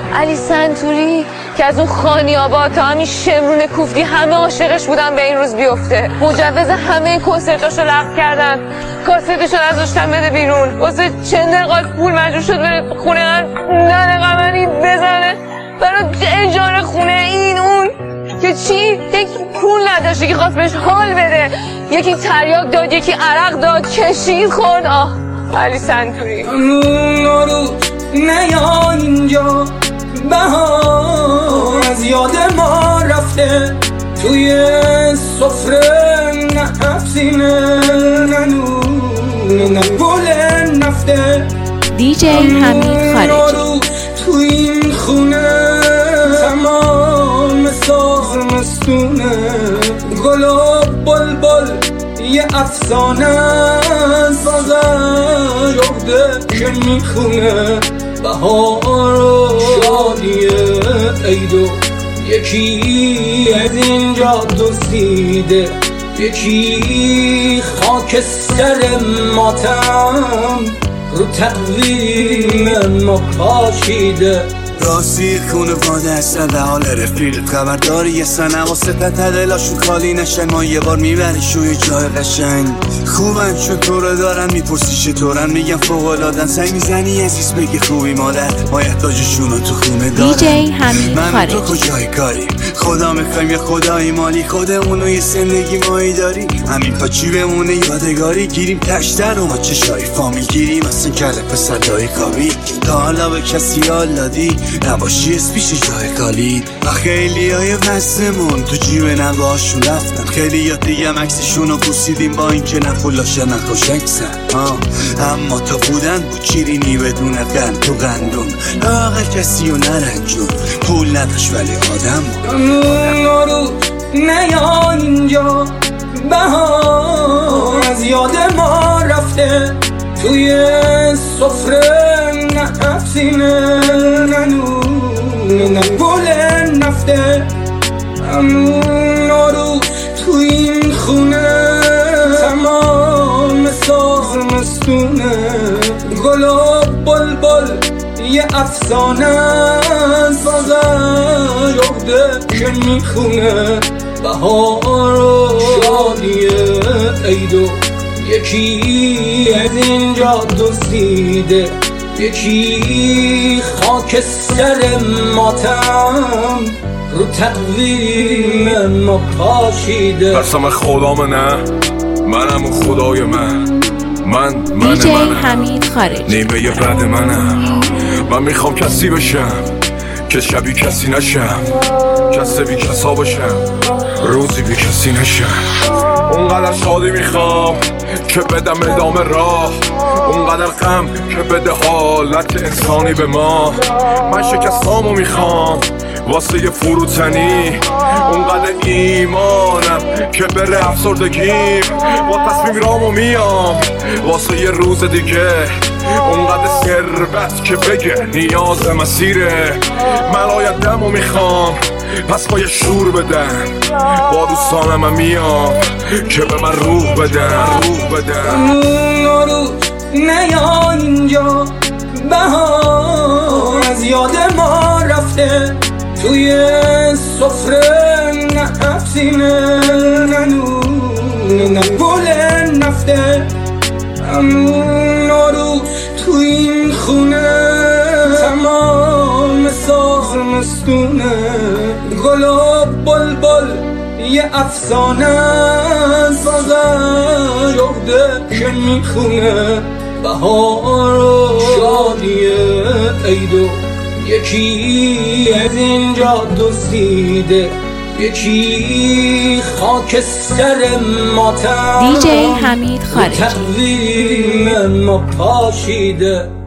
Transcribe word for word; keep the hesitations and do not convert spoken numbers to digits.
علی سنتوری که از اون خانیابا تا همین شمرون کوفتی همه عاشقش بودن به این روز بیفته. مجوز همه کنسرتاشو لغو کردن، کاستشو نذاشتن بده بیرون. واسه چند دقیقه پول مجبور شد بره خونه ننه قمری بزنه برای اجاره خونه. این اون که چی؟ یکی پول نداشته که خواست بهش حال بده، یکی تریاک داد، یکی عرق داد، کشید خورد. آه علی سنتوری. نارو نیا اینجا، بهار از یاد ما رفته، توی سفره نه حبسینه نه نون نه گل نفته. دی جی حمید خارجی. تو این خونه تمام ساز مستونه، گل و بلبل یه افسانه از فقط یاده که میخونه. بهار و شادی عیدو یکی از اینجا دزدیده، یکی خاکستر ماتم رو تقویم ما پاشیده. راستی خونواده هستن در حال رفیق، خبرداری یه سنه و سپت دلاشون خالی نشن. ما یه بار میبریشون یه جای قشنگ، خوبن چون تو رو دارن، میپرسی چطورن، میگن فوق‌العاده‌ن. سعی میزنی عزیز بگی خوبی مادر، باید تاجشون رو تو خونه دارن. دی جی حمید من خارجی. تو کجای کاریم؟ خدا میخوایم یه خدای مالی، خودمونو یه زندگی مایی داری. همین پاچی بمونه یادگاری، گیریم تشتر و ما چشای فامیل گیریم. اصلا کله پسردای کابی تا حالا به کسی حال دادی؟ نباشی از پیش جای خالی. و خیلی های وزمون تو جیب نواشون رفتن، خیلی یا دیگه مکسشون رو بوسیدیم با این که نه پولاشه نه خوشکسن. اما تا بودن بود چیرینی بدون قند تو قندون، لاغر کسی رو نرنجون. پول نداشت ولی آدم بود. نارو نیا اینجا، بهار از یاد ما رفته، توی سفره نه حبسینه نه نون نه گل نفته. نارو تو این خونه تمام ساز مستونه، گل و بلبل یه افسانه از فقط یاده که میخونه. بهار و شادی عیدو یکی از اینجا دزدیده، یکی خاکستر ماتم رو تقویم ما پاشیده. قسم خدام نه، منم و خدای من، من من دی جی منم، حمید خارجی. نیمه یه بعد منم. من میخوام کسی بشم که شبیه کسی نشم، کسی بی کسا باشم روزی بی کسی نشم. اونقدر شادی میخوام که بدم ادامه راه، اونقدر غم که بده حالت انسانی به ما. من شکستامو میخوام واسه یه فروتنی، اونقدر ایمانم که بره افسردگیم. با تصمیم رامو میام واسه یه روز دیگه، اونقدر ثروت که بگه نیاز مسیره. من آینده‌مو میخوام پس با یه شور بدن، با دوستانم هم میام که به من روح بدن روح بدن. نارو نیا اینجا، بهار از یاد ما رفته، توی سفره نه حبسینه نه نون نه گل نفته. نارو تو این خونه تمام ساز مستونه، گل و بلبل یه افسانه از فقط یاده که میخونه. بهار و شادی عیدو یکی از اینجا دزدیده، یکی خاکستر ماتم دی جی حمید خارجی. تقویم ما پاشیده.